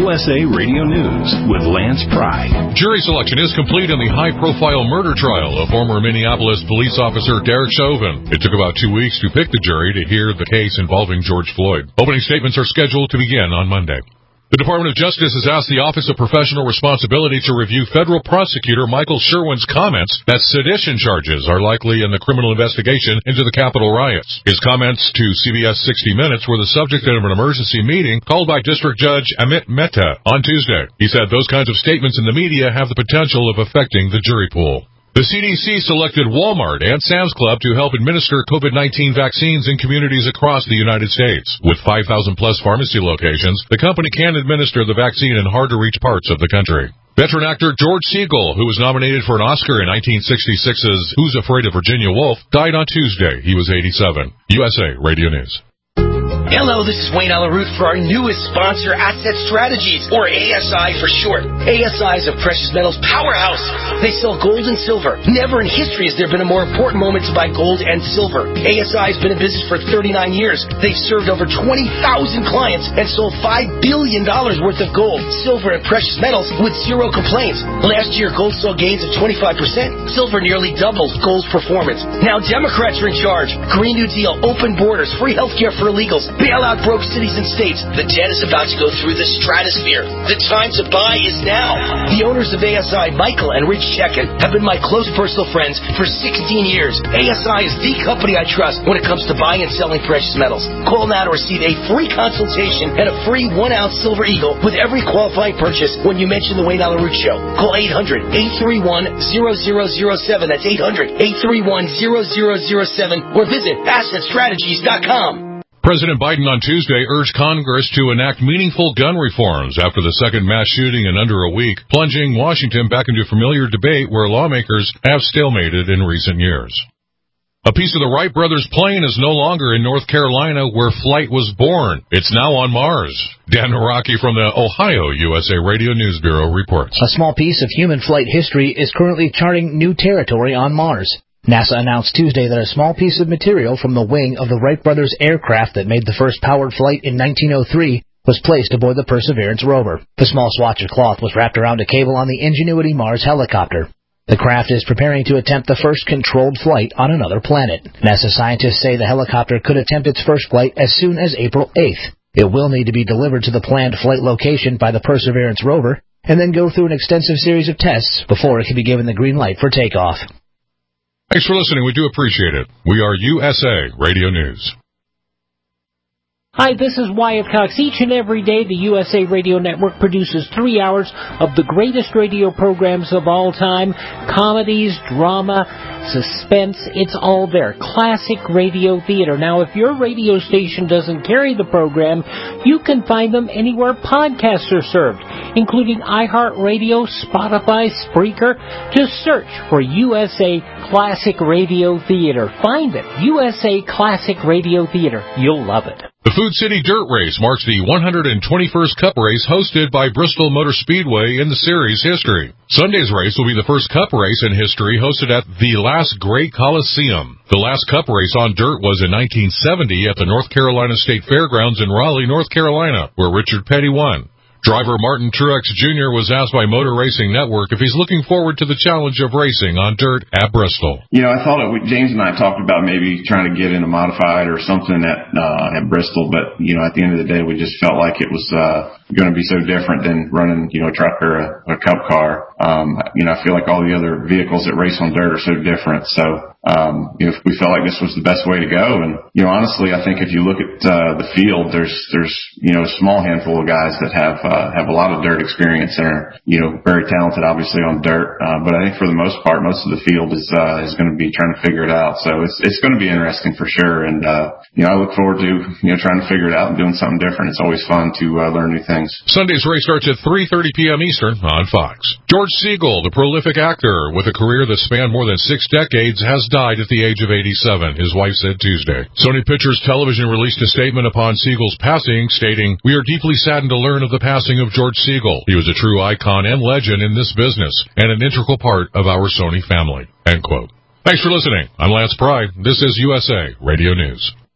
USA Radio News with Lance Pry. Jury selection is complete in the high-profile murder trial of former Minneapolis police officer Derek Chauvin. It took about 2 weeks to pick the jury to hear the case involving George Floyd. Opening statements are scheduled to begin on Monday. The Department of Justice has asked the Office of Professional Responsibility to review federal prosecutor Michael Sherwin's comments that sedition charges are likely in the criminal investigation into the Capitol riots. His comments to CBS 60 Minutes were the subject of an emergency meeting called by District Judge Amit Mehta on Tuesday. He said those kinds of statements in the media have the potential of affecting the jury pool. The CDC selected Walmart and Sam's Club to help administer COVID-19 vaccines in communities across the United States. With 5,000-plus pharmacy locations, the company can administer the vaccine in hard-to-reach parts of the country. Veteran actor George Segal, who was nominated for an Oscar in 1966's Who's Afraid of Virginia Woolf, died on Tuesday. He was 87. USA Radio News. Hello, this is Wayne Alaroot for our newest sponsor, Asset Strategies, or ASI for short. ASI is a precious metals powerhouse. They sell gold and silver. Never in history has there been a more important moment to buy gold and silver. ASI has been in business for 39 years. They've served over 20,000 clients and sold $5 billion worth of gold, silver, and precious metals with zero complaints. Last year, gold saw gains of 25%. Silver nearly doubled gold's performance. Now Democrats are in charge. Green New Deal, open borders, free healthcare for illegals. Bail out broke cities and states. The debt is about to go through the stratosphere. The time to buy is now. The owners of ASI, Michael and Rich Chekin, have been my close personal friends for 16 years. ASI is the company I trust when it comes to buying and selling precious metals. Call now to receive a free consultation and a free 1-ounce Silver Eagle with every qualifying purchase when you mention the Wayne Alaroot Show. Call 800-831-0007. That's 800-831-0007 or visit AssetStrategies.com. President Biden on Tuesday urged Congress to enact meaningful gun reforms after the second mass shooting in under a week, plunging Washington back into familiar debate where lawmakers have stalemated in recent years. A piece of the Wright brothers' plane is no longer in North Carolina where flight was born. It's now on Mars. Dan Naraki from the Ohio USA Radio News Bureau reports. A small piece of human flight history is currently charting new territory on Mars. NASA announced Tuesday that a small piece of material from the wing of the Wright brothers aircraft that made the first powered flight in 1903 was placed aboard the Perseverance rover. The small swatch of cloth was wrapped around a cable on the Ingenuity Mars helicopter. The craft is preparing to attempt the first controlled flight on another planet. NASA scientists say the helicopter could attempt its first flight as soon as April 8th. It will need to be delivered to the planned flight location by the Perseverance rover and then go through an extensive series of tests before it can be given the green light for takeoff. Thanks for listening. We do appreciate it. We are USA Radio News. Hi, this is Wyatt Cox. Each and every day, the USA Radio Network produces 3 hours of the greatest radio programs of all time. Comedies, drama, suspense, it's all there. Classic radio theater. Now, if your radio station doesn't carry the program, you can find them anywhere podcasts are served, including iHeartRadio, Spotify, Spreaker. Just search for USA Classic Radio Theater. Find it. USA Classic Radio Theater. You'll love it. The Food City Dirt Race marks the 121st Cup race hosted by Bristol Motor Speedway in the series' history. Sunday's race will be the first Cup race in history hosted at the last Great Coliseum. The last Cup race on dirt was in 1970 at the North Carolina State Fairgrounds in Raleigh, North Carolina, where Richard Petty won. Driver Martin Truex Jr. was asked by Motor Racing Network if he's looking forward to the challenge of racing on dirt at Bristol. You know, I thought James and I talked about maybe trying to get in a modified or something at Bristol, but, you know, at the end of the day, we just felt like it was going to be so different than running, you know, a truck or a Cup car. You know, I feel like all the other vehicles that race on dirt are so different. So, you know, we felt like this was the best way to go. And, you know, honestly, I think if you look at the field, there's, you know, a small handful of guys that have a lot of dirt experience and are, you know, very talented, obviously, on dirt. But I think for the most part, most of the field is going to be trying to figure it out. So it's going to be interesting for sure. And, you know, I look forward to, you know, trying to figure it out and doing something different. It's always fun to learn new things. Sunday's race starts at 3:30 p.m. Eastern on Fox. George Segal, the prolific actor with a career that spanned more than 6 decades, has died at the age of 87, his wife said Tuesday. Sony Pictures Television released a statement upon Segal's passing, stating, "We are deeply saddened to learn of the passing of George Segal. He was a true icon and legend in this business, and an integral part of our Sony family." End quote. Thanks for listening. I'm Lance Pry. This is USA Radio News.